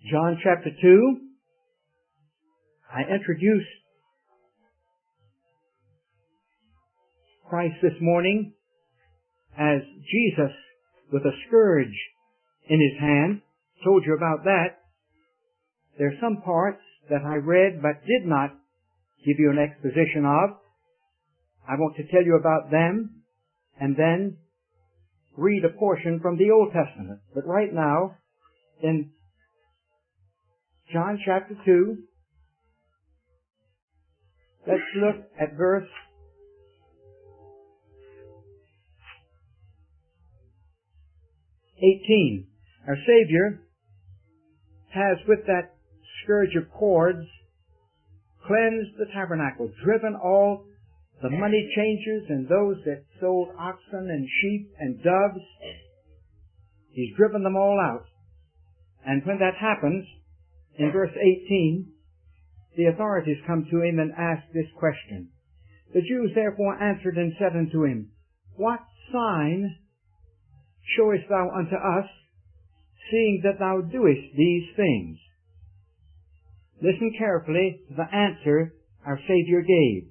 John chapter 2, I introduced Christ this morning as Jesus with a scourge in his hand. Told you about that. There are some parts that I read but did not give you an exposition of. I want to tell you about them and then read a portion from the Old Testament. But right now, in John chapter 2, let's look at verse 18. Our Savior has, with that scourge of cords, cleansed the tabernacle, driven all the money changers and those that sold oxen and sheep and doves. He's driven them all out. And when that happens, in verse 18, the authorities come to him and ask this question. The Jews therefore answered and said unto him, What sign showest thou unto us, seeing that thou doest these things? Listen carefully to the answer our Savior gave.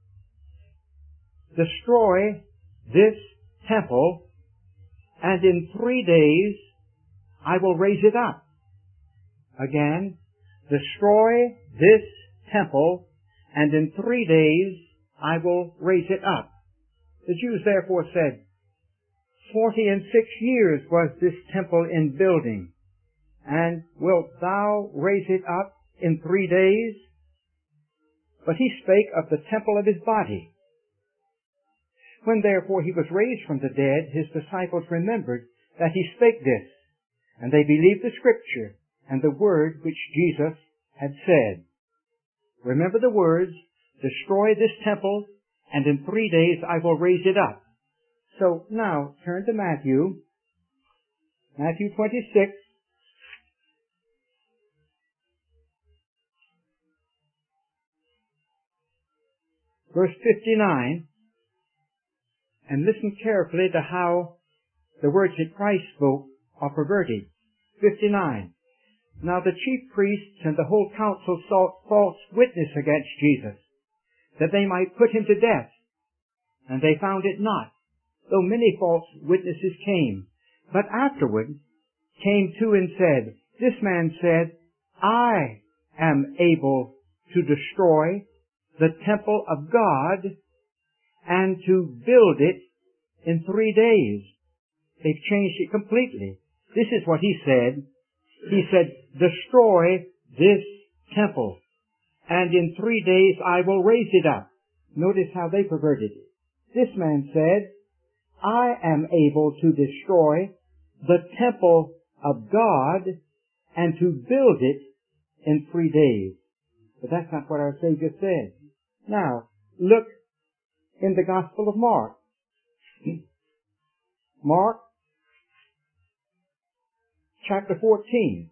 Destroy this temple, and in 3 days I will raise it up. Again, destroy this temple, and in 3 days I will raise it up. The Jews therefore said, 46 years was this temple in building, and wilt thou raise it up in 3 days? But he spake of the temple of his body. When therefore he was raised from the dead, his disciples remembered that he spake this, and they believed the Scripture and the word which Jesus had said. Remember the words, destroy this temple, and in 3 days I will raise it up. So now turn to Matthew 26. Verse 59, and listen carefully to how the words that Christ spoke are perverted. 59. Now the chief priests and the whole council sought false witness against Jesus, that they might put him to death. And they found it not, though many false witnesses came. But afterward came two and said, This man said, I am able to destroy the temple of God and to build it in 3 days. They've changed it completely. This is what he said. He said, destroy this temple, and in 3 days I will raise it up. Notice how they perverted it. This man said, I am able to destroy the temple of God and to build it in 3 days. But that's not what our Savior said. Now, look in the Gospel of Mark. Mark chapter 14,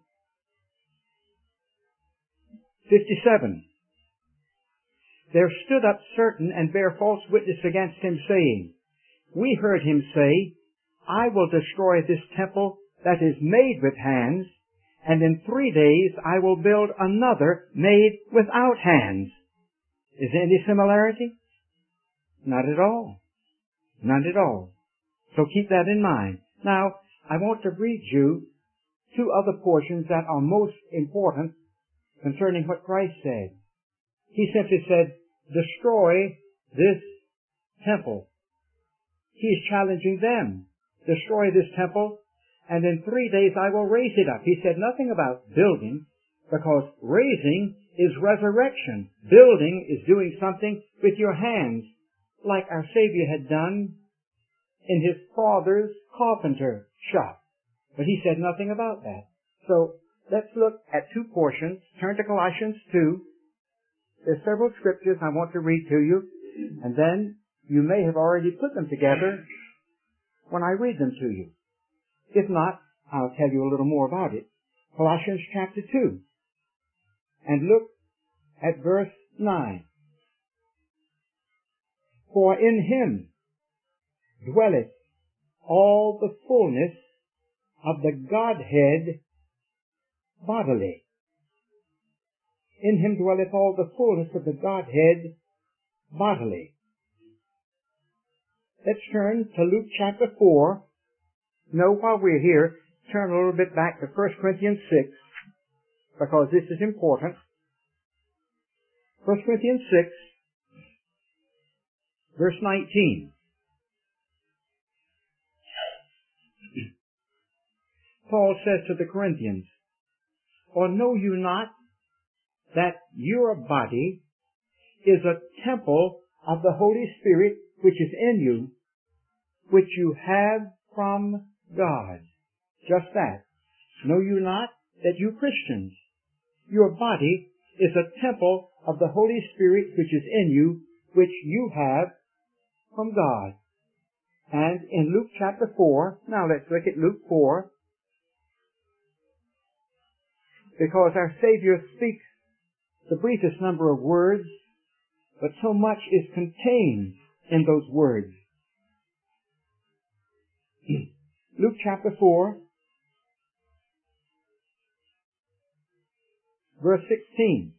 57. There stood up certain and bare false witness against him, saying, We heard him say, I will destroy this temple that is made with hands, and in 3 days I will build another made without hands. Is there any similarity? Not at all. None at all. So keep that in mind. Now, I want to read you two other portions that are most important concerning what Christ said. He simply said, destroy this temple. He is challenging them. Destroy this temple, and in 3 days I will raise it up. He said nothing about building, because raising is resurrection. Building is doing something with your hands, like our Savior had done in his father's carpenter shop. But he said nothing about that. So let's look at two portions. Turn to Colossians 2. There's several scriptures I want to read to you, and then you may have already put them together when I read them to you. If not, I'll tell you a little more about it. Colossians chapter 2. And look at verse 9. For in him dwelleth all the fullness of the Godhead bodily. In him dwelleth all the fullness of the Godhead bodily. Let's turn to Luke chapter 4. No, while we're here, turn a little bit back to 1 Corinthians 6, because this is important. 1 Corinthians 6, verse 19. Paul says to the Corinthians, "Or know you not that your body is a temple of the Holy Spirit which is in you, which you have from God?" Just that. Know you not that you Christians, your body is a temple of the Holy Spirit which is in you, which you have from God. And in Luke chapter 4, now let's look at Luke 4, because our Savior speaks the briefest number of words, but so much is contained in those words. Luke chapter 4, verse 16.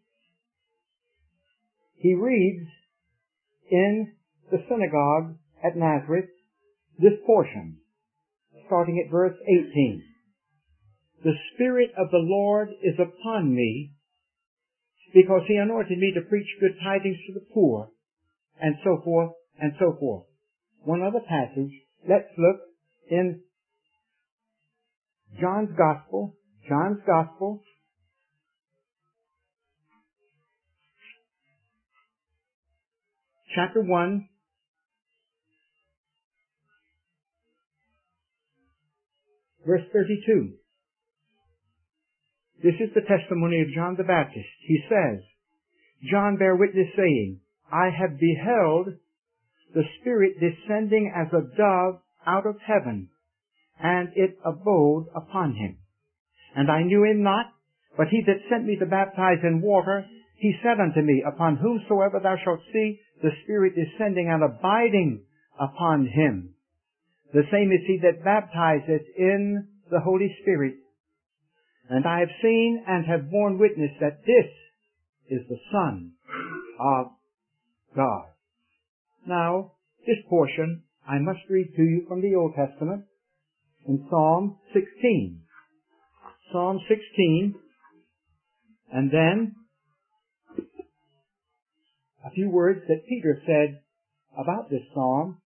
He reads in the synagogue at Nazareth this portion, starting at verse 18. "The Spirit of the Lord is upon me, because he anointed me to preach good tidings to the poor," and so forth, and so forth. One other passage. Let's look in John's Gospel, chapter 1, verse 32. This is the testimony of John the Baptist. He says, "John bare witness, saying, I have beheld the Spirit descending as a dove out of heaven, and it abode upon him. And I knew him not, but he that sent me to baptize in water, he said unto me, Upon whomsoever thou shalt see the Spirit descending and abiding upon him, the same is he that baptizeth in the Holy Spirit. And I have seen and have borne witness that this is the Son of God." Now, this portion I must read to you from the Old Testament in Psalm 16. Psalm 16, and then a few words that Peter said about this psalm.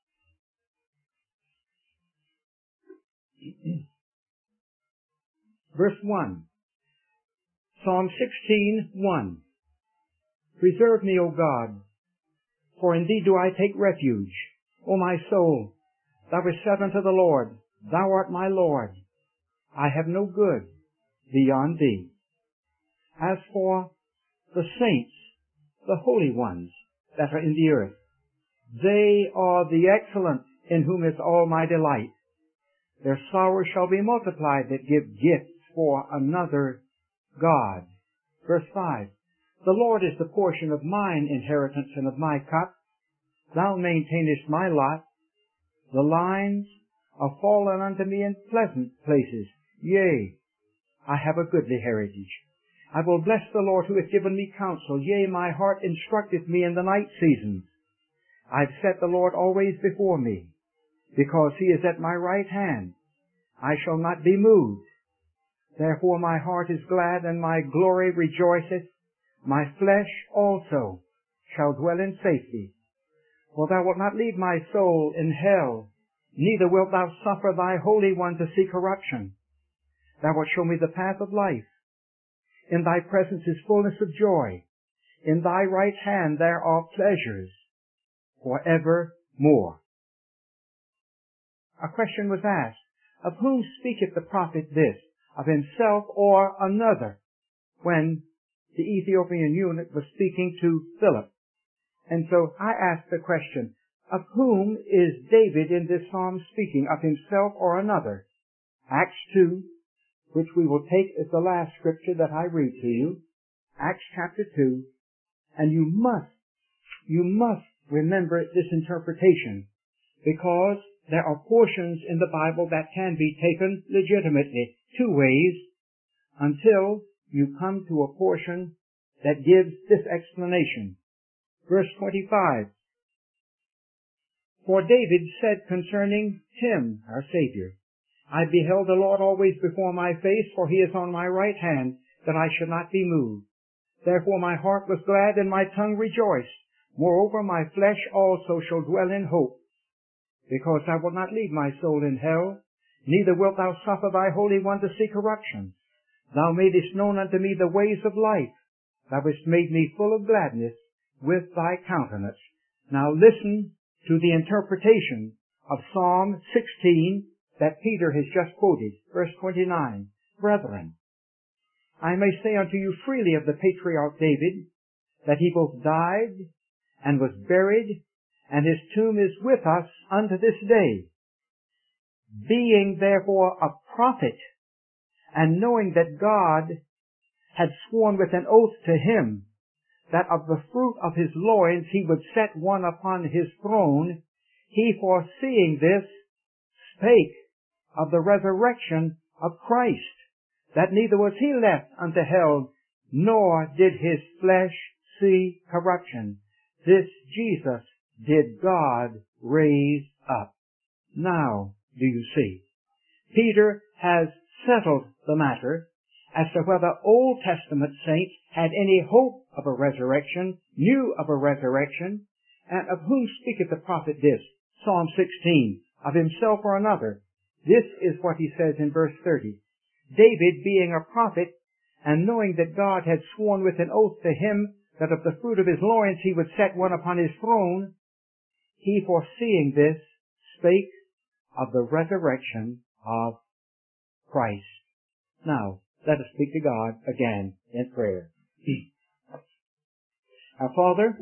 Verse 1. Psalm 16:1. "Preserve me, O God, for in thee do I take refuge. O my soul, thou hast said unto the Lord, Thou art my Lord. I have no good beyond thee. As for the saints, the holy ones that are in the earth, they are the excellent, in whom is all my delight. Their sorrows shall be multiplied that give gifts for another God." Verse 5. "The Lord is the portion of mine inheritance and of my cup. Thou maintainest my lot. The lines are fallen unto me in pleasant places. Yea, I have a goodly heritage. I will bless the Lord who hath given me counsel. Yea, my heart instructeth me in the night seasons. I've set the Lord always before me. Because he is at my right hand, I shall not be moved. Therefore my heart is glad, and my glory rejoiceth. My flesh also shall dwell in safety. For thou wilt not leave my soul in hell, neither wilt thou suffer thy Holy One to see corruption. Thou wilt show me the path of life. In thy presence is fullness of joy. In thy right hand there are pleasures forevermore." A question was asked, of whom speaketh the prophet this, of himself or another, when the Ethiopian eunuch was speaking to Philip? And so I asked the question, of whom is David in this psalm speaking, of himself or another? Acts 2, which we will take as the last scripture that I read to you, Acts chapter 2, and you must remember this interpretation, because there are portions in the Bible that can be taken legitimately two ways. until you come to a portion that gives this explanation. Verse 25. For David said concerning him, our Savior, I beheld the Lord always before my face, for he is on my right hand, that I should not be moved. Therefore my heart was glad, and my tongue rejoiced. Moreover, my flesh also shall dwell in hope, because thou wilt not leave my soul in hell, neither wilt thou suffer thy Holy One to see corruption. Thou madest known unto me the ways of life. Thou hast made me full of gladness with thy countenance. Now listen to the interpretation of Psalm 16 that Peter has just quoted, verse 29. Brethren, I may say unto you freely of the patriarch David, that he both died and was buried, and his tomb is with us unto this day. Being therefore a prophet, and knowing that God had sworn with an oath to him, that of the fruit of his loins he would set one upon his throne, he foreseeing this spake of the resurrection of Christ, that neither was he left unto hell, nor did his flesh see corruption. This Jesus did God raise up. Now do you see? Peter has settled the matter as to whether Old Testament saints had any hope of a resurrection, knew of a resurrection, and of whom speaketh the prophet this? Psalm 16, of himself or another. This is what he says in verse 30. David, being a prophet, and knowing that God had sworn with an oath to him that of the fruit of his loins he would set one upon his throne, he foreseeing this spake of the resurrection of Christ. Now, let us speak to God again in prayer. Our Father,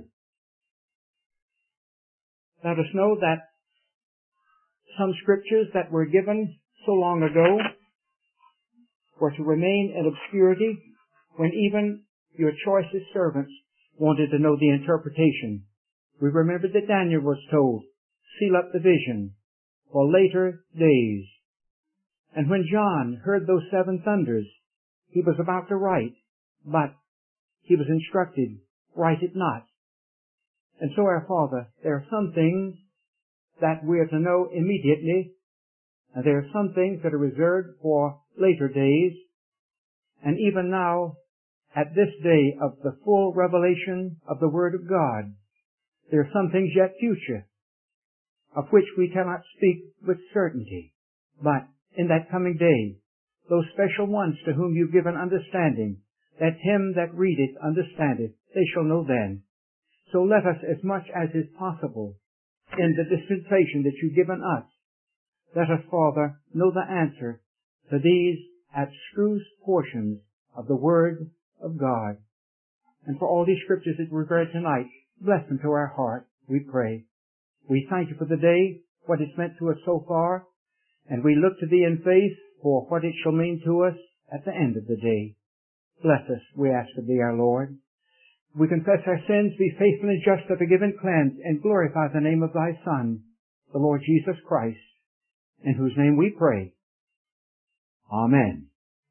let us know that some scriptures that were given so long ago were to remain in obscurity when even your choicest servants wanted to know the interpretation. We remember that Daniel was told, seal up the vision for later days. And when John heard those seven thunders, he was about to write, but he was instructed, write it not. And so, our Father, there are some things that we are to know immediately, and there are some things that are reserved for later days, and even now, at this day of the full revelation of the Word of God, there are some things yet future, of which we cannot speak with certainty. But in that coming day, those special ones to whom you've given understanding, that him that readeth understandeth, they shall know then. So let us, as much as is possible, in the dispensation that you've given us, let us, Father, know the answer to these abstruse portions of the Word of God. And for all these scriptures that we've read tonight, bless them to our heart, we pray. We thank you for the day, what it's meant to us so far, and we look to thee in faith for what it shall mean to us at the end of the day. Bless us, we ask of thee, our Lord. We confess our sins, be faithful and just to forgive and cleanse, and glorify the name of thy Son, the Lord Jesus Christ, in whose name we pray. Amen.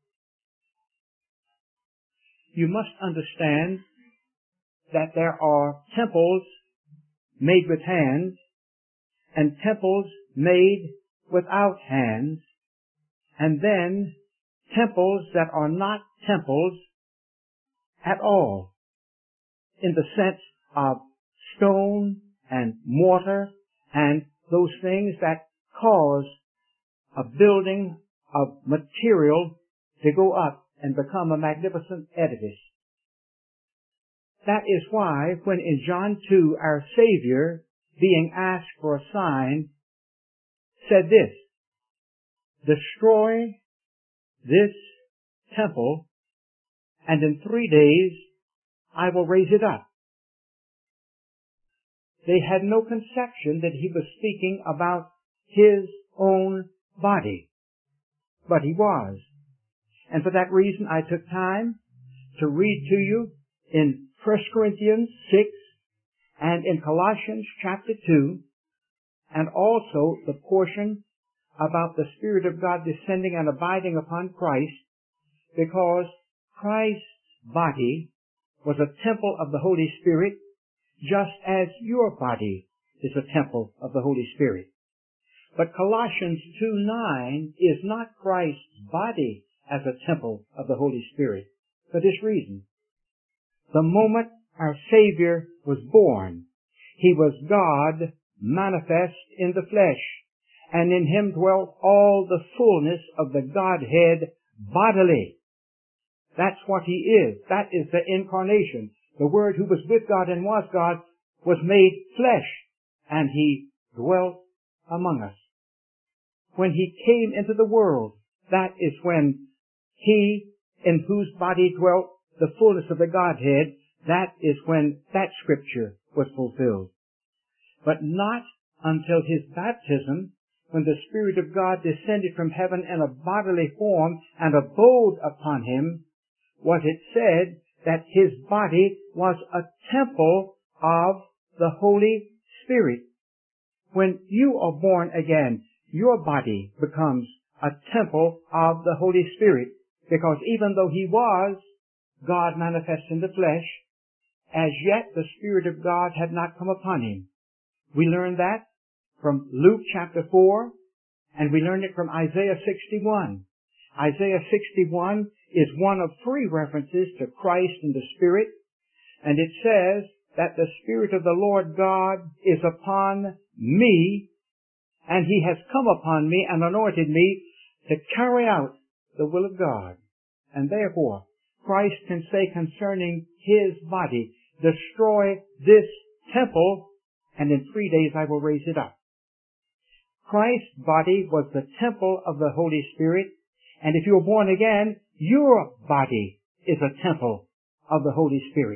You must understand that there are temples made with hands and temples made without hands, and then temples that are not temples at all, in the sense of stone and mortar and those things that cause a building of material to go up and become a magnificent edifice. That is why when in John 2 our Savior, being asked for a sign, said this, destroy this temple, and in 3 days I will raise it up. They had no conception that he was speaking about his own body, but he was. And for that reason I took time to read to you in 1 Corinthians 6 and in Colossians chapter 2, and also the portion about the Spirit of God descending and abiding upon Christ, because Christ's body was a temple of the Holy Spirit, just as your body is a temple of the Holy Spirit. But Colossians 2:9 is not Christ's body as a temple of the Holy Spirit for this reason. The moment our Savior was born, He was God manifest in the flesh, and in Him dwelt all the fullness of the Godhead bodily. That's what He is. That is the incarnation. The Word who was with God and was God was made flesh, and He dwelt among us. When He came into the world, that is when He, in whose body dwelt the fullness of the Godhead, that is when that scripture was fulfilled. But not until His baptism, when the Spirit of God descended from heaven in a bodily form and abode upon Him, was it said that His body was a temple of the Holy Spirit. When you are born again, your body becomes a temple of the Holy Spirit, because even though He was God manifest in the flesh, as yet the Spirit of God had not come upon Him. We learn that from Luke chapter 4, and we learn it from Isaiah 61. Isaiah 61 is one of three references to Christ and the Spirit, and it says that the Spirit of the Lord God is upon me, and He has come upon me and anointed me to carry out the will of God. And therefore, Christ can say concerning His body, destroy this temple, and in 3 days I will raise it up. Christ's body was the temple of the Holy Spirit, and if you are born again, your body is a temple of the Holy Spirit.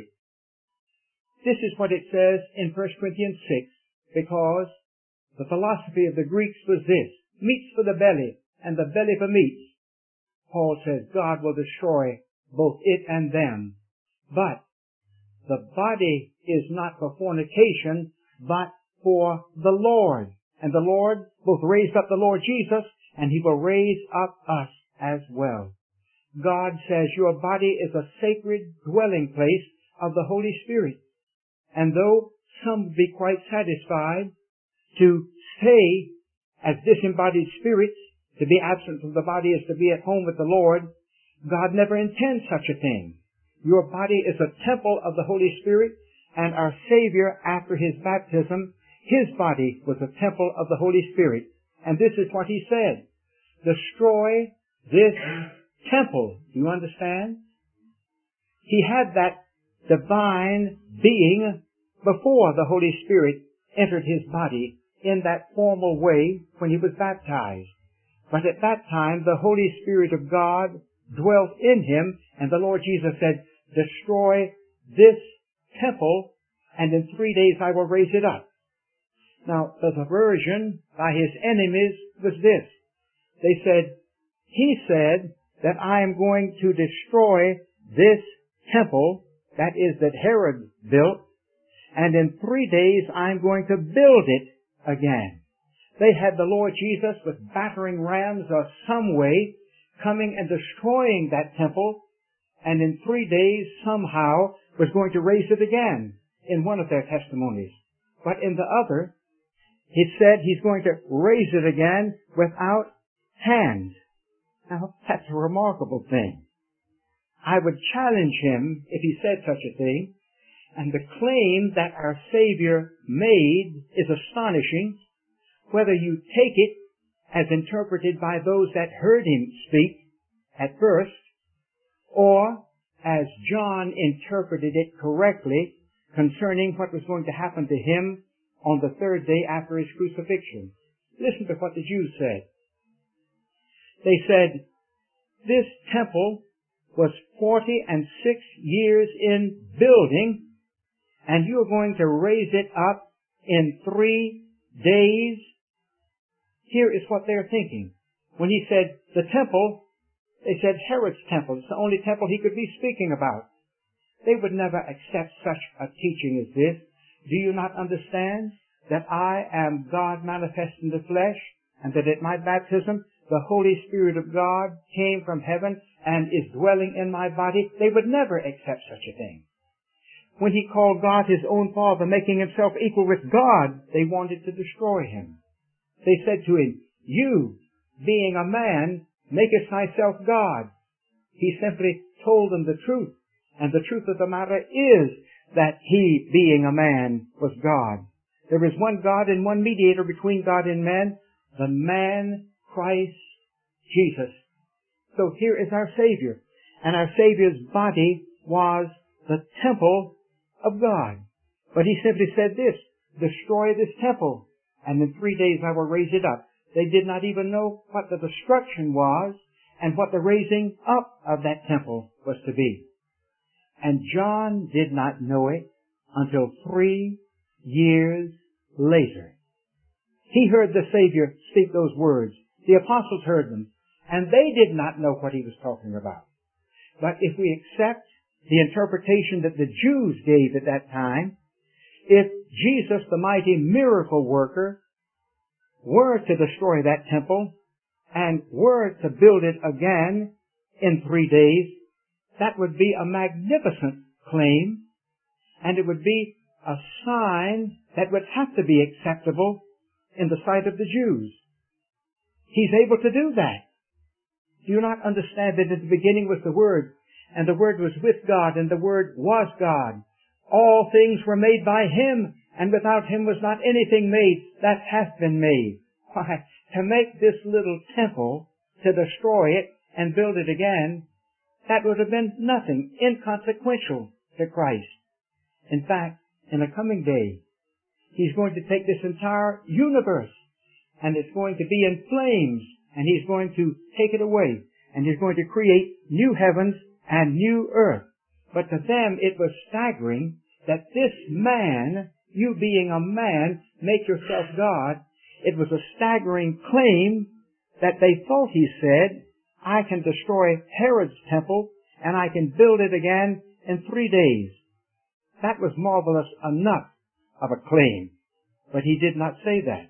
This is what it says in 1 Corinthians 6, because the philosophy of the Greeks was this: meats for the belly, and the belly for meats. Paul says God will destroy both it and them. But the body is not for fornication, but for the Lord. And the Lord both raised up the Lord Jesus, and He will raise up us as well. God says your body is a sacred dwelling place of the Holy Spirit. And though some would be quite satisfied to stay as disembodied spirits, to be absent from the body is to be at home with the Lord, God never intends such a thing. Your body is a temple of the Holy Spirit, and our Savior, after His baptism, His body was a temple of the Holy Spirit. And this is what He said: destroy this temple. Do you understand? He had that divine being before the Holy Spirit entered His body in that formal way when He was baptized. But at that time, the Holy Spirit of God dwelt in Him, and the Lord Jesus said, destroy this temple, and in 3 days I will raise it up. Now, the perversion by His enemies was this. They said, He said that I am going to destroy this temple, that is, that Herod built, and in 3 days I'm going to build it again. They had the Lord Jesus with battering rams or some way coming and destroying that temple, and in 3 days somehow was going to raise it again in one of their testimonies. But in the other, it said He's going to raise it again without hands. Now, that's a remarkable thing. I would challenge him if he said such a thing, and the claim that our Savior made is astonishing, whether you take it as interpreted by those that heard Him speak at first, or as John interpreted it correctly concerning what was going to happen to Him on the third day after His crucifixion. Listen to what the Jews said. They said, this temple was 46 years in building, and you are going to raise it up in 3 days. Here is what they're thinking. When He said the temple, they said Herod's temple. It's the only temple He could be speaking about. They would never accept such a teaching as this. Do you not understand that I am God manifest in the flesh, and that at my baptism the Holy Spirit of God came from heaven and is dwelling in my body, they would never accept such a thing. When he called God his own Father, making himself equal with God, they wanted to destroy him. They said to him, you, being a man, makest thyself God. He simply told them the truth, and the truth of the matter is that he, being a man, was God. There is one God and one mediator between God and men, the man Christ Jesus. So here is our Savior, and our Savior's body was the temple of God. But he simply said this, destroy this temple, and in 3 days I will raise it up. They did not even know what the destruction was and what the raising up of that temple was to be. And John did not know it until 3 years later. He heard the Savior speak those words. The apostles heard them, and they did not know what he was talking about. But if we accept the interpretation that the Jews gave at that time, if Jesus, the mighty miracle worker, were to destroy that temple and were to build it again in 3 days, that would be a magnificent claim, and it would be a sign that would have to be acceptable in the sight of the Jews. He's able to do that. Do you not understand that at the beginning was the Word, and the Word was with God, and the Word was God? All things were made by Him, and without Him was not anything made that hath been made. Why, to make this little temple, to destroy it and build it again, that would have been nothing, inconsequential to Christ. In fact, in a coming day, He's going to take this entire universe, and it's going to be in flames, and He's going to take it away, and He's going to create new heavens and new earth. But to them it was staggering that this man, you being a man, make yourself God. It was a staggering claim that they thought he said, I can destroy Herod's temple and I can build it again in 3 days. That was marvelous enough of a claim, but he did not say that.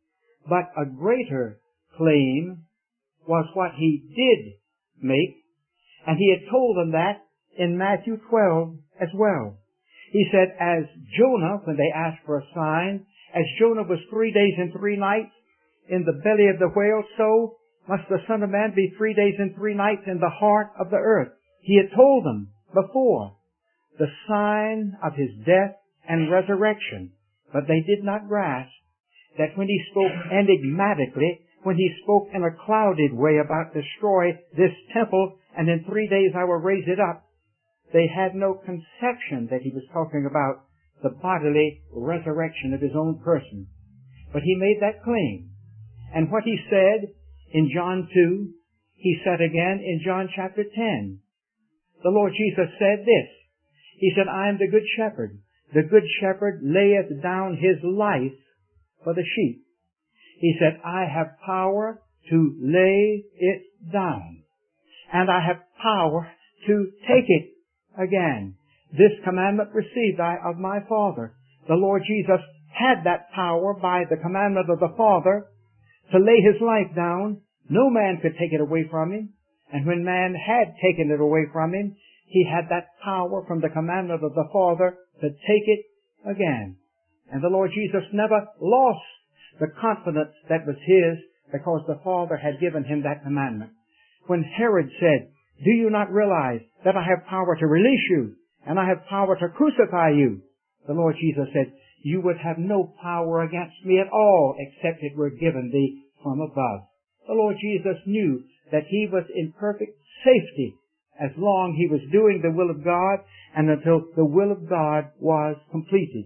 But a greater claim was what he did make, and he had told them that in Matthew 12 as well. He said, as Jonah, when they asked for a sign, as Jonah was 3 days and 3 nights in the belly of the whale, so must the Son of Man be 3 days and 3 nights in the heart of the earth. He had told them before the sign of His death and resurrection, but they did not grasp that when He spoke enigmatically, when He spoke in a clouded way about destroy this temple and in 3 days I will raise it up, they had no conception that He was talking about the bodily resurrection of His own person. But He made that claim. And what He said in John 2, He said again in John chapter 10. The Lord Jesus said this. He said, I am the good shepherd. The good shepherd layeth down his life for the sheep. He said, I have power to lay it down, and I have power to take it again. This commandment received I of my Father. The Lord Jesus had that power by the commandment of the Father to lay His life down. No man could take it away from Him. And when man had taken it away from Him, He had that power from the commandment of the Father to take it again. And the Lord Jesus never lost the confidence that was His because the Father had given Him that commandment. When Herod said, do you not realize that I have power to release you and I have power to crucify you? The Lord Jesus said, you would have no power against me at all except it were given thee from above. The Lord Jesus knew that He was in perfect safety as long He was doing the will of God and until the will of God was completed.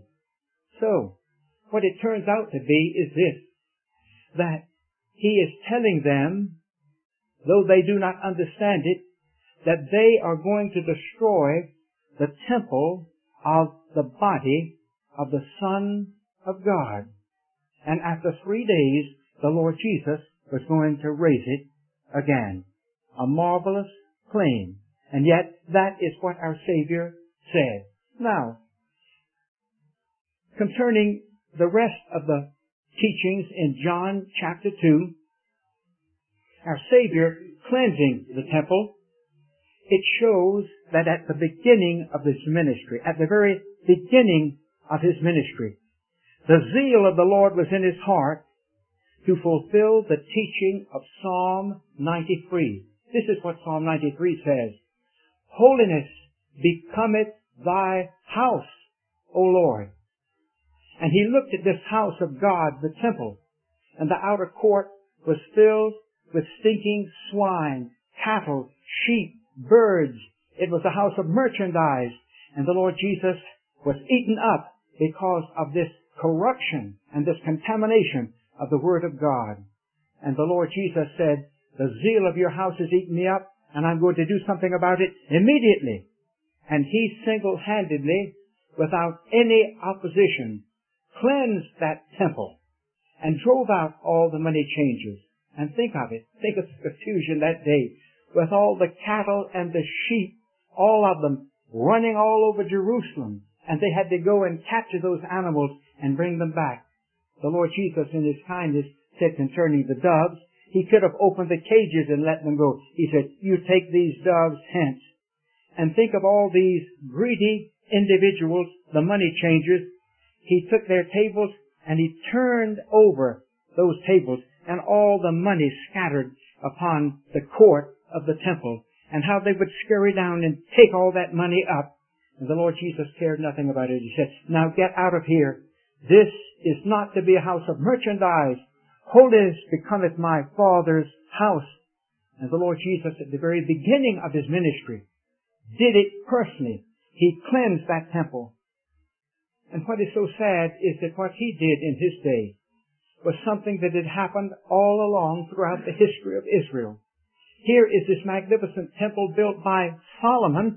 So, what it turns out to be is this, that He is telling them, though they do not understand it, that they are going to destroy the temple of the body of the Son of God. And after 3 days, the Lord Jesus was going to raise it again. A marvelous claim. And yet, that is what our Savior said. Now, concerning the rest of the teachings in John chapter 2, our Savior cleansing the temple, it shows that at the beginning of his ministry, at the very beginning of his ministry, the zeal of the Lord was in his heart to fulfill the teaching of Psalm 93. This is what Psalm 93 says. Holiness becometh thy house, O Lord. And he looked at this house of God, the temple, and the outer court was filled with stinking swine, cattle, sheep, birds. It was a house of merchandise, and the Lord Jesus was eaten up because of this corruption and this contamination of the Word of God. And the Lord Jesus said, the zeal of your house has eaten me up, and I'm going to do something about it immediately. And he single-handedly, without any opposition, cleansed that temple and drove out all the money changers. And think of it. Think of the confusion that day with all the cattle and the sheep, all of them running all over Jerusalem. And they had to go and capture those animals and bring them back. The Lord Jesus, in his kindness, said concerning the doves, he could have opened the cages and let them go. He said, you take these doves hence. And think of all these greedy individuals, the money changers. He took their tables and he turned over those tables, and all the money scattered upon the court of the temple, and how they would scurry down and take all that money up. And the Lord Jesus cared nothing about it. He said, now get out of here. This is not to be a house of merchandise. Holiness becometh my Father's house. And the Lord Jesus, at the very beginning of his ministry, did it personally. He cleansed that temple. And what is so sad is that what he did in his day was something that had happened all along throughout the history of Israel. Here is this magnificent temple built by Solomon,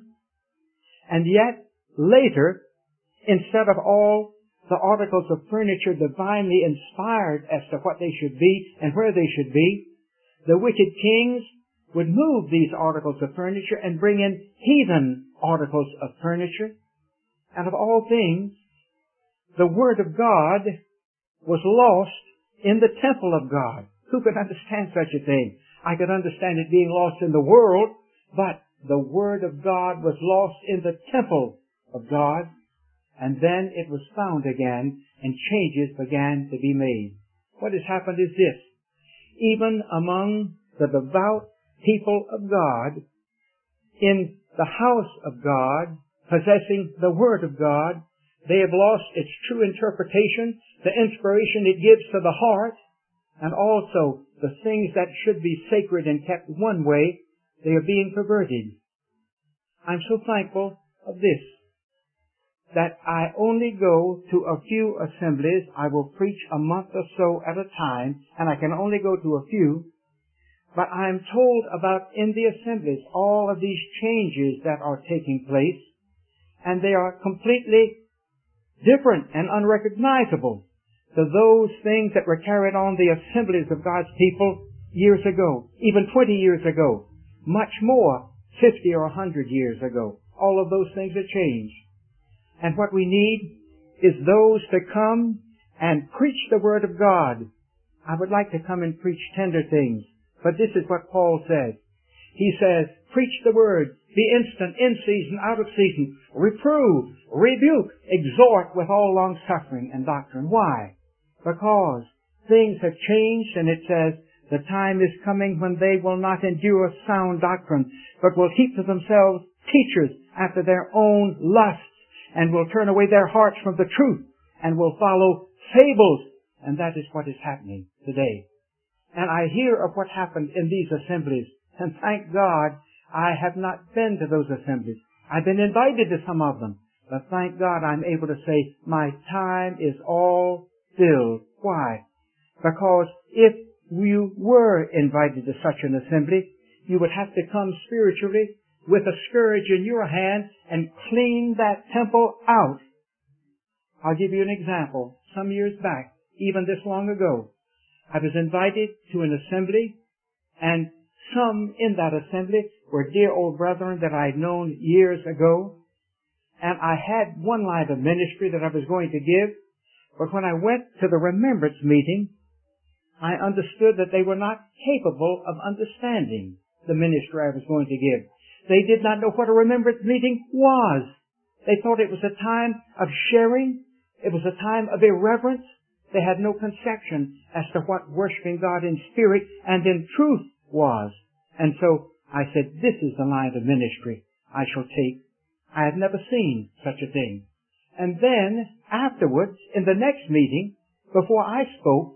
and yet later, instead of all the articles of furniture divinely inspired as to what they should be and where they should be, the wicked kings would move these articles of furniture and bring in heathen articles of furniture. And of all things, the Word of God was lost in the temple of God. Who could understand such a thing? I could understand it being lost in the world, but the Word of God was lost in the temple of God, and then it was found again, and changes began to be made. What has happened is this. Even among the devout people of God, in the house of God, possessing the Word of God, they have lost its true interpretation, the inspiration it gives to the heart, and also the things that should be sacred and kept one way, they are being perverted. I'm so thankful of this, that I only go to a few assemblies. I will preach a month or so at a time, and I can only go to a few. But I am told about in the assemblies all of these changes that are taking place, and they are completely different and unrecognizable to those things that were carried on the assemblies of God's people years ago, even 20 years ago, much more 50 or 100 years ago. All of those things have changed. And what we need is those to come and preach the Word of God. I would like to come and preach tender things, but this is what Paul says. He says, preach the Word, be instant, in season, out of season, reprove, rebuke, exhort with all long-suffering and doctrine. Why? Because things have changed, and it says, the time is coming when they will not endure sound doctrine, but will heap to themselves teachers after their own lusts, and will turn away their hearts from the truth, and will follow fables. And that is what is happening today. And I hear of what happened in these assemblies, and thank God I have not been to those assemblies. I've been invited to some of them, but thank God I'm able to say my time is all filled. Why? Because if you were invited to such an assembly, you would have to come spiritually with a scourge in your hand and clean that temple out. I'll give you an example. Some years back, even this long ago, I was invited to an assembly, and some in that assembly were dear old brethren that I had known years ago, and I had one line of ministry that I was going to give, but when I went to the remembrance meeting, I understood that they were not capable of understanding the ministry I was going to give. They did not know what a remembrance meeting was. They thought it was a time of sharing. It was a time of irreverence. They had no conception as to what worshiping God in spirit and in truth was. And so I said, this is the line of ministry I shall take. I had never seen such a thing. And then, afterwards, in the next meeting, before I spoke,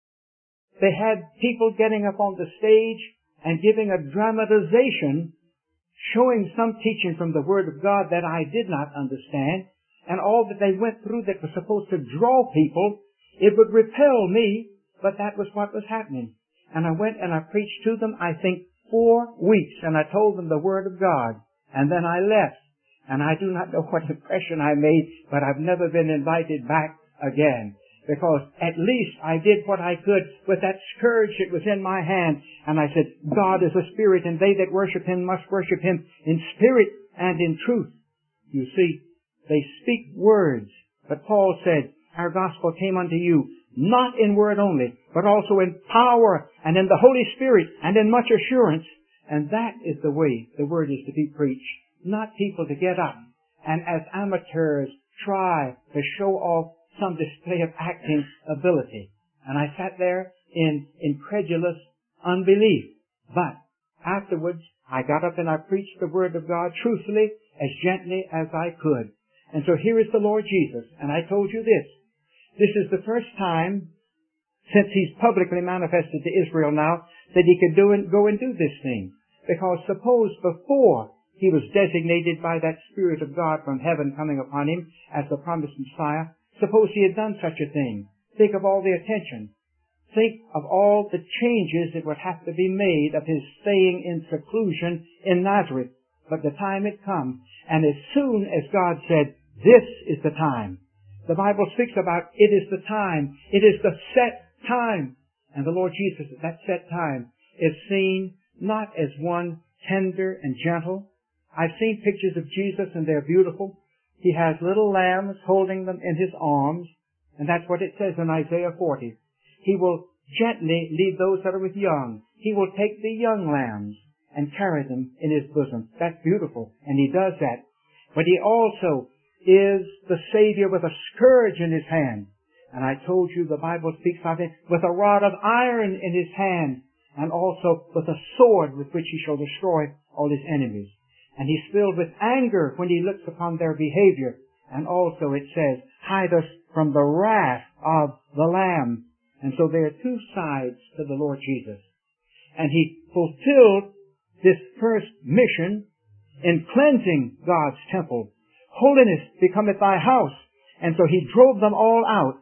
they had people getting up on the stage and giving a dramatization, showing some teaching from the Word of God that I did not understand, and all that they went through that was supposed to draw people. It would repel me, but that was what was happening. And I went and I preached to them, I think, 4 weeks, and I told them the Word of God. And then I left. And I do not know what impression I made, but I've never been invited back again. Because at least I did what I could with that scourge that was in my hand. And I said, God is a spirit, and they that worship Him must worship Him in spirit and in truth. You see, they speak words. But Paul said, our gospel came unto you, not in word only, but also in power and in the Holy Spirit and in much assurance. And that is the way the word is to be preached. Not people to get up and as amateurs try to show off some display of acting ability. And I sat there in incredulous unbelief. But afterwards, I got up and I preached the Word of God truthfully, as gently as I could. And so here is the Lord Jesus. And I told you this. This is the first time since He's publicly manifested to Israel now that He could go and do this thing. Because suppose before He was designated by that Spirit of God from heaven coming upon Him as the promised Messiah, suppose He had done such a thing. Think of all the attention. Think of all the changes that would have to be made of His staying in seclusion in Nazareth. But the time had come, and as soon as God said, this is the time. The Bible speaks about it is the time. It is the set time. And the Lord Jesus at that set time is seen not as one tender and gentle. I've seen pictures of Jesus and they're beautiful. He has little lambs holding them in His arms. And that's what it says in Isaiah 40. He will gently lead those that are with young. He will take the young lambs and carry them in His bosom. That's beautiful. And He does that. But He also is the Savior with a scourge in His hand. And I told you the Bible speaks of Him with a rod of iron in His hand, and also with a sword with which He shall destroy all His enemies. And He's filled with anger when He looks upon their behavior. And also it says, hide us from the wrath of the Lamb. And so there are two sides to the Lord Jesus. And He fulfilled this first mission in cleansing God's temple. Holiness becometh thy house. And so He drove them all out.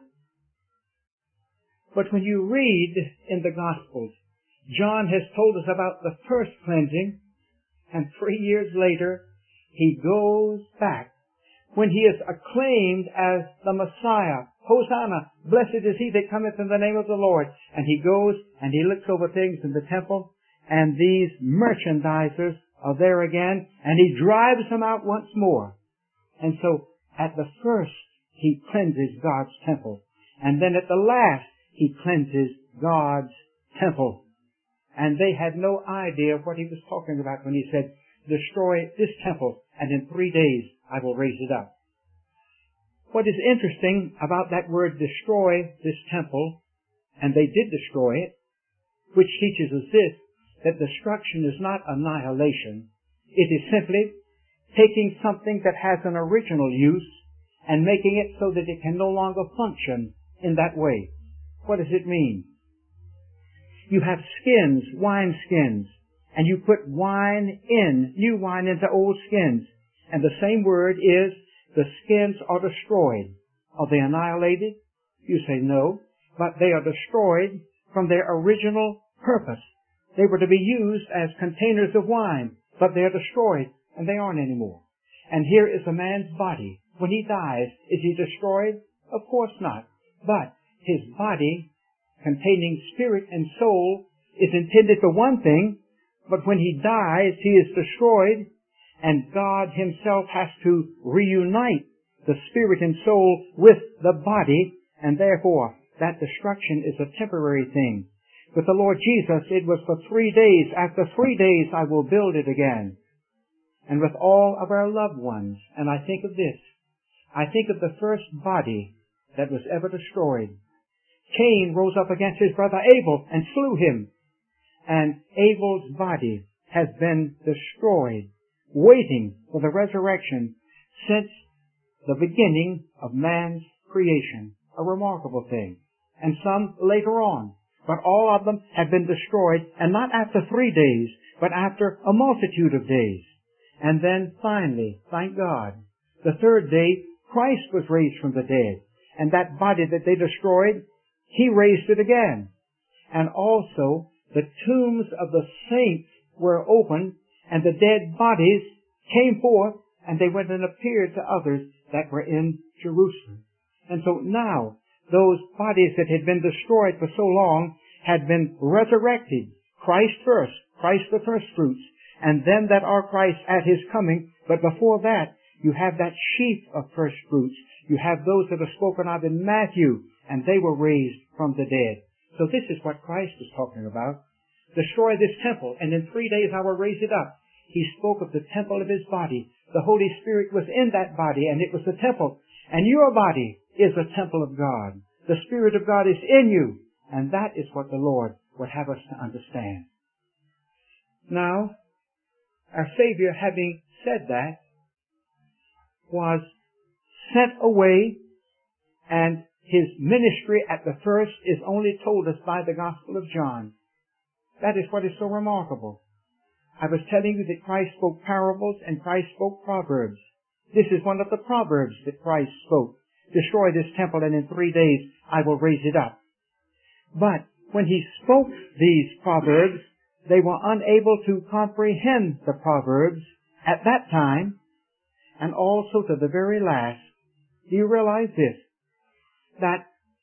But when you read in the Gospels, John has told us about the first cleansing, and 3 years later, He goes back when He is acclaimed as the Messiah. Hosanna, blessed is He that cometh in the name of the Lord. And He goes and He looks over things in the temple, and these merchandisers are there again, and He drives them out once more. And so, at the first, He cleanses God's temple. And then at the last, He cleanses God's temple. And they had no idea of what He was talking about when He said, destroy this temple, and in 3 days I will raise it up. What is interesting about that word destroy this temple, and they did destroy it, which teaches us this, that destruction is not annihilation. It is simply taking something that has an original use and making it so that it can no longer function in that way. What does it mean? You have skins, wine skins, and you put wine in, new wine into old skins. And the same word is, the skins are destroyed. Are they annihilated? You say no, but they are destroyed from their original purpose. They were to be used as containers of wine, but they are destroyed, and they aren't anymore. And here is a man's body. When he dies, is he destroyed? Of course not. But his body, containing spirit and soul, is intended for one thing, but when he dies, he is destroyed, and God Himself has to reunite the spirit and soul with the body, and therefore that destruction is a temporary thing. With the Lord Jesus, it was for 3 days. After 3 days, I will build it again. and with all of our loved ones. And I think of this. I think of the first body that was ever destroyed. Cain rose up against his brother Abel and slew him. And Abel's body has been destroyed, waiting for the resurrection since the beginning of man's creation. A remarkable thing. And some later on. But all of them have been destroyed, and not after 3 days, but after a multitude of days. And then finally, thank God, the third day, Christ was raised from the dead. And that body that they destroyed, He raised it again. And also, the tombs of the saints were opened, and the dead bodies came forth, and they went and appeared to others that were in Jerusalem. And so now, those bodies that had been destroyed for so long had been resurrected. Christ first, Christ the first fruits, and them that are Christ at His coming. But before that, you have that sheaf of first fruits. You have those that are spoken of in Matthew, and they were raised from the dead. So this is what Christ was talking about. Destroy this temple, and in 3 days I will raise it up. He spoke of the temple of His body. The Holy Spirit was in that body, and it was the temple. And your body is a temple of God. The Spirit of God is in you. And that is what the Lord would have us to understand. Now, our Savior, having said that, was sent away, and His ministry at the first is only told us by the Gospel of John. That is what is so remarkable. I was telling you that Christ spoke parables and Christ spoke proverbs. This is one of the proverbs that Christ spoke. Destroy this temple, and in 3 days I will raise it up. But when He spoke these proverbs, they were unable to comprehend the proverbs at that time, and also to the very last. Do you realize this? That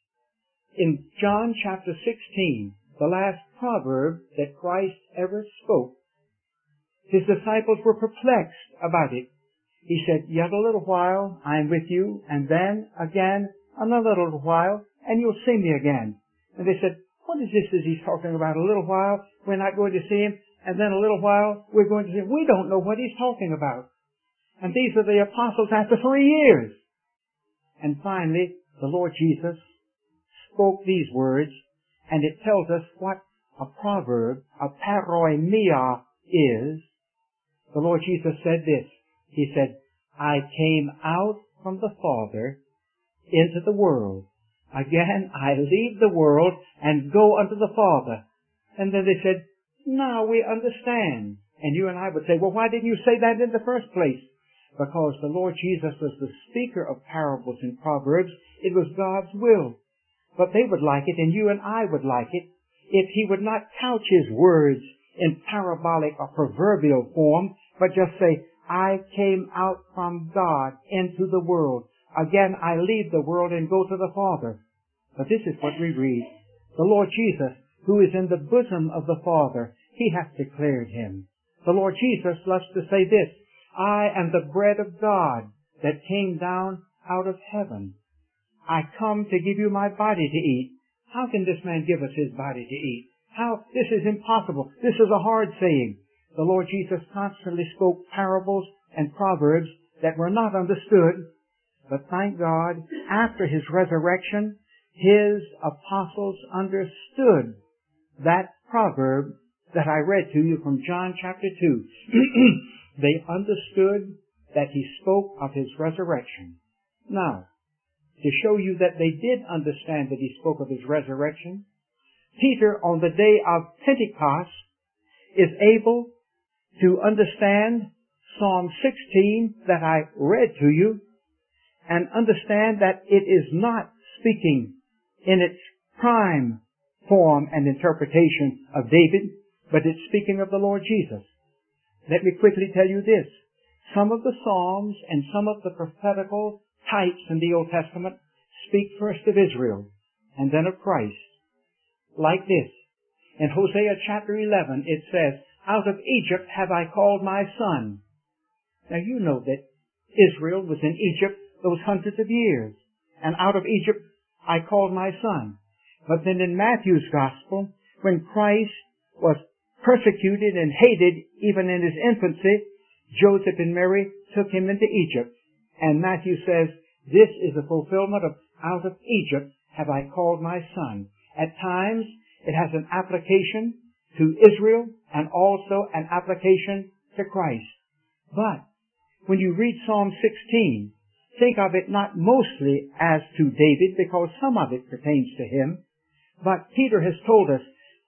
in John chapter 16, the last proverb that Christ ever spoke, His disciples were perplexed about it. He said, yet a little while I am with you, and then again another little while, and you'll see me again. And they said, what is this that He's talking about? A little while, we're not going to see Him, and then a little while, we're going to see Him. We don't know what He's talking about. And these are the apostles after 3 years. And finally, the Lord Jesus spoke these words, and it tells us what a proverb, a paroimia, is. The Lord Jesus said this. He said, I came out from the Father into the world. Again, I leave the world and go unto the Father. And then they said, now we understand. And you and I would say, well, why didn't you say that in the first place? Because the Lord Jesus was the speaker of parables and proverbs. It was God's will. But they would like it, and you and I would like it, if He would not couch His words in parabolic or proverbial form, but just say, I came out from God into the world. Again, I leave the world and go to the Father. But this is what we read. The Lord Jesus, who is in the bosom of the Father, He hath declared Him. The Lord Jesus loves to say this, I am the bread of God that came down out of heaven. I come to give you my body to eat. How can this man give us his body to eat? How? This is impossible. This is a hard saying. The Lord Jesus constantly spoke parables and proverbs that were not understood. But thank God, after His resurrection, His apostles understood that proverb that I read to you from John chapter 2. They understood that He spoke of His resurrection. Now, to show you that they did understand that He spoke of His resurrection, Peter, on the day of Pentecost, is able to understand Psalm 16 that I read to you, and understand that it is not speaking in its prime form and interpretation of David, but it's speaking of the Lord Jesus. Let me quickly tell you this. Some of the Psalms and some of the prophetical types in the Old Testament speak first of Israel and then of Christ. Like this. In Hosea chapter 11 it says, out of Egypt have I called my son. Now you know that Israel was in Egypt those hundreds of years. And out of Egypt I called my son. But then in Matthew's Gospel, when Christ was persecuted and hated even in His infancy, Joseph and Mary took him into Egypt. And Matthew says, this is the fulfillment of out of Egypt have I called my son. At times, it has an application to Israel and also an application to Christ. But when you read Psalm 16, think of it not mostly as to David, because some of it pertains to him. But Peter has told us,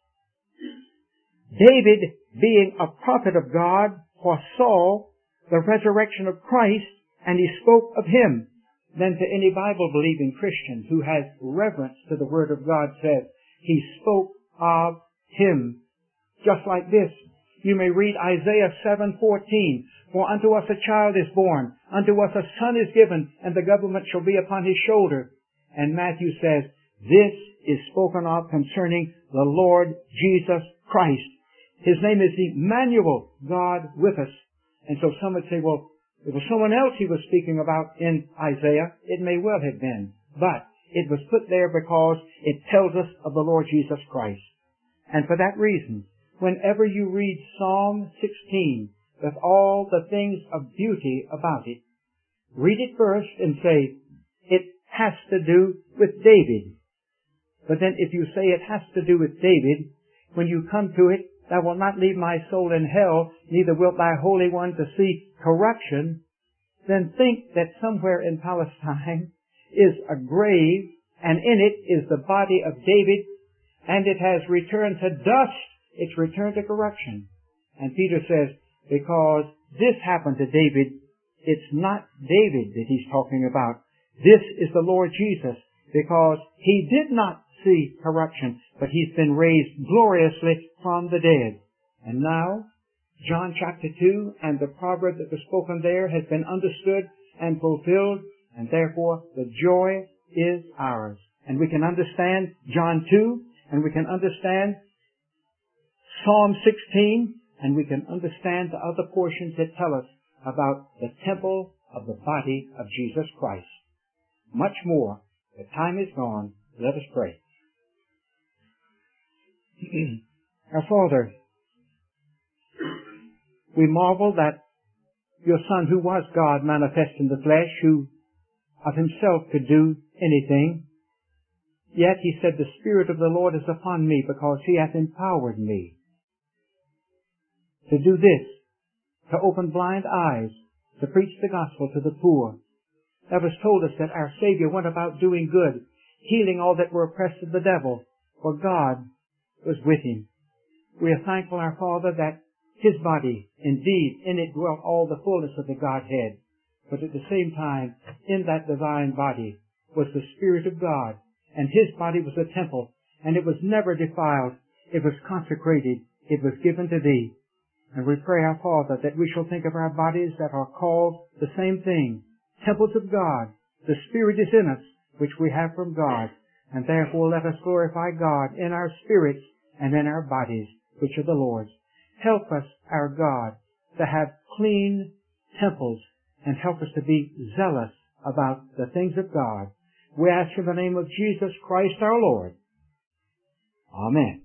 David, being a prophet of God, foresaw the resurrection of Christ, and he spoke of him. Then to any Bible-believing Christian who has reverence to the Word of God says, he spoke of him. Just like this, you may read Isaiah 7:14, for unto us a child is born, unto us a son is given, and the government shall be upon his shoulder. And Matthew says, this is spoken of concerning the Lord Jesus Christ. His name is Emmanuel, God with us. And so some would say, well, it was someone else he was speaking about in Isaiah. It may well have been. But it was put there because it tells us of the Lord Jesus Christ. And for that reason, whenever you read Psalm 16 with all the things of beauty about it, read it first and say, it has to do with David. But then if you say it has to do with David, when you come to it, thou wilt not leave my soul in hell, neither wilt thy Holy One to see corruption, then think that somewhere in Palestine is a grave, and in it is the body of David, and it has returned to dust. It's returned to corruption. And Peter says, because this happened to David, it's not David that he's talking about. This is the Lord Jesus, because he did not see corruption, but he's been raised gloriously from the dead. And now, John chapter 2 and the proverb that was spoken there has been understood and fulfilled, and therefore the joy is ours. And we can understand John 2, and we can understand Psalm 16, and we can understand the other portions that tell us about the temple of the body of Jesus Christ. Much more. The time is gone. Let us pray. Our Father, we marvel that your Son, who was God manifest in the flesh, who of himself could do anything, yet he said, the Spirit of the Lord is upon me, because he hath empowered me to do this, to open blind eyes, to preach the gospel to the poor. That was told us that our Savior went about doing good, healing all that were oppressed of the devil, for God was with him. We are thankful, our Father, that his body, indeed, in it dwelt all the fullness of the Godhead, but at the same time, in that divine body was the Spirit of God, and his body was a temple, and it was never defiled. It was consecrated. It was given to thee. And we pray, our Father, that we shall think of our bodies that are called the same thing, temples of God. The Spirit is in us, which we have from God, and therefore let us glorify God in our spirits and in our bodies, which are the Lord's. Help us, our God, to have clean temples, and help us to be zealous about the things of God. We ask in the name of Jesus Christ our Lord. Amen.